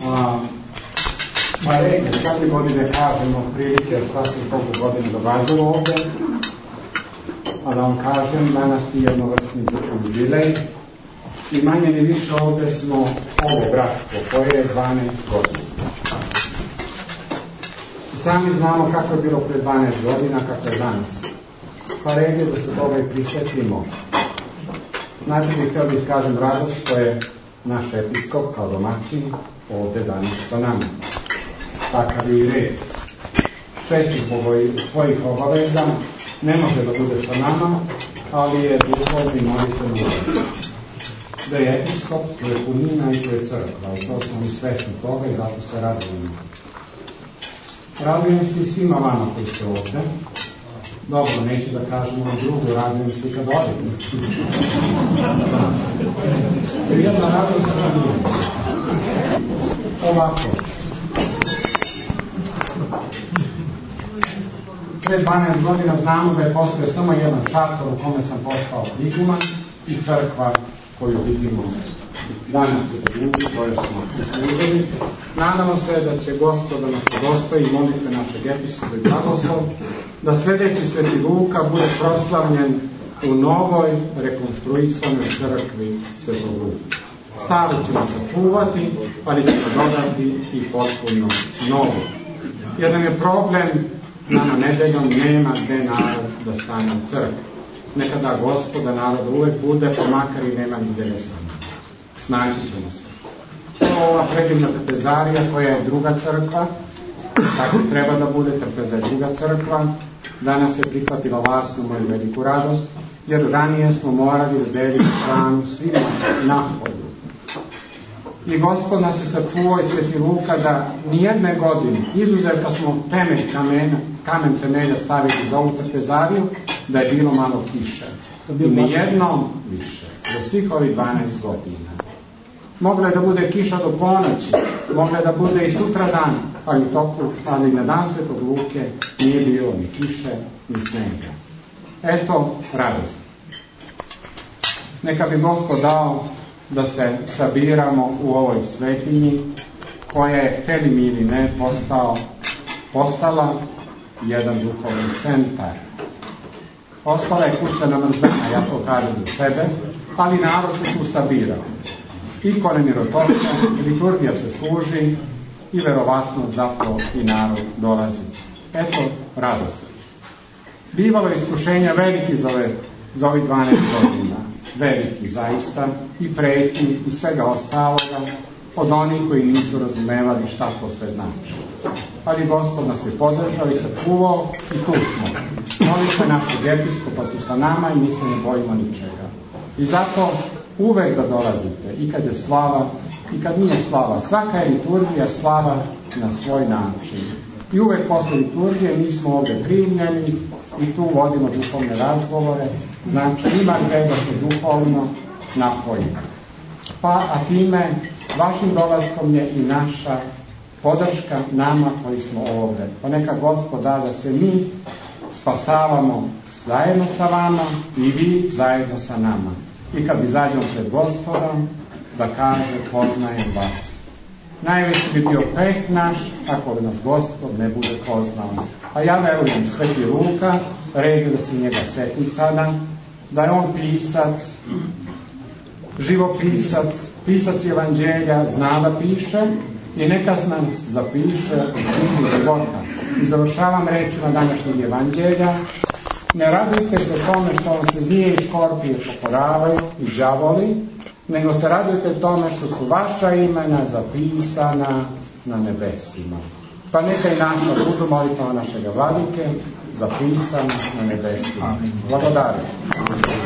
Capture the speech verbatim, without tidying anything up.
A, pa reke, svake godine kažemo prilike šta se koliko godine događalo ovde, a da vam kažem, danas je jednovrsni jubilej i manje ni više ovde smo ovo bratstvo koje je dvanaest godina. Sami znamo kako je bilo pre dvanaest godina, kako je danas. Pa red je da se toga i prisjetimo. Znači bih htio da iskažem radost što je naš episkop kao domaćin ovde danas sa nama. Takav je i red. Često zbog svojih obaveza ne može da bude sa nama, ali je duhovni molitelj uvek. Da je episkop, to je punina i to je crkva. I to smo mi svesni toga i zato se radujemo. Radujem se i svima vama koji ste ovde. Dobro, neću da kažem ono drugo, radujem se i kad odem. Prijedna radost za radujem. Ovako. Pre dvanaest godina znamo da je postoje samo jedan šator u kome sam postao iguman i crkva koju vidimo danas u drugi, koje smo uslužili. Nadamo se da će Gospod da nas podostoji i molite našeg episkopa i blagoslov, da sledeći Sveti Luka bude proslavljen u novoj rekonstruisanoj crkvi Svetog Luka. Staru ćemo sačuvati, ali ćemo dodati i potpuno novu. Jer nam je problem, nama nedeljom nema gde narod da stane u crkvi. Nekada Gospoda naroda uvek bude, pa makar i nema gde da stane. Snaći ćemo se. Ova predivna trpezarija koja je druga crkva, tako treba da bude, trpeza je druga crkva, danas je prihvatila vas na moju veliku radost, jer ranije smo morali da delimo hranu svima napolju. I Gospod nas je sačuvao i Sveti Luka da nijedne godine, izuzev kad smo temelj kamena, kamen temelja stavili za ovu trpezariju, da je bilo malo kiše. I nijednom više, za svih ovih dvanaest godina. Mogla je da bude kiša do ponoći, mogla je da bude i sutra dan, ali, toku, ali na dan Svetog Luke nije bilo ni kiše, ni snega. Eto radost. Neka bi Gospod dao da se sabiramo u ovoj svetinji koja je, hteli mi ili ne, postao, postala jedan duhovni centar. Ostala je kuća namrzana, ja to kažem za sebe, ali narod se tu sabirao. Ikone mirotočne, liturgija se služi i verovatno zato i narod dolazi. Eto radost. Bivalo je iskušenja veliki za, ove, za ovih dvanaest godina. Veliki zaista i pretnji i svega ostaloga od onih koji nisu razumevali šta to sve znači. Ali Gospod nas je podržao i sačuvao i tu smo. Molite našeg episkopa su sa nama i mi se ne bojimo ničega. I zato uvek da dolazite, i kad je slava, i kad nije slava. Svaka je liturgija slava na svoj način. I uvek posle liturgije mi smo ovde primljeni i tu vodimo duhovne razgovore, znači ima gde da se duhovno napojimo. Pa, a time, vašim dolaskom je i naša podrška nama koji smo ovde. Pa neka Gospod da da se mi spasavamo zajedno sa vama i vi zajedno sa nama. I kad izađemo pred Gospodom, da kaže poznajem vas. Najveći bi bio peh naš, ako nas Gospod ne bude poznao. A ja verujem, Sveti Luka, red je da se njega setim sada, da je on pisac, živopisac, pisac evanđelja, zna da piše i neka nas zapiše u knjigu života. I završavam rečima današnjeg evanđelja. Ne radujte se tome što vam se zmije i škorpije pokoravaju i đavoli, nego se radujte tome što su vaša imena zapisana na nebesima. Pa neka i naša budu molitva našega vladike zapisana na nebesima. Blagodarim.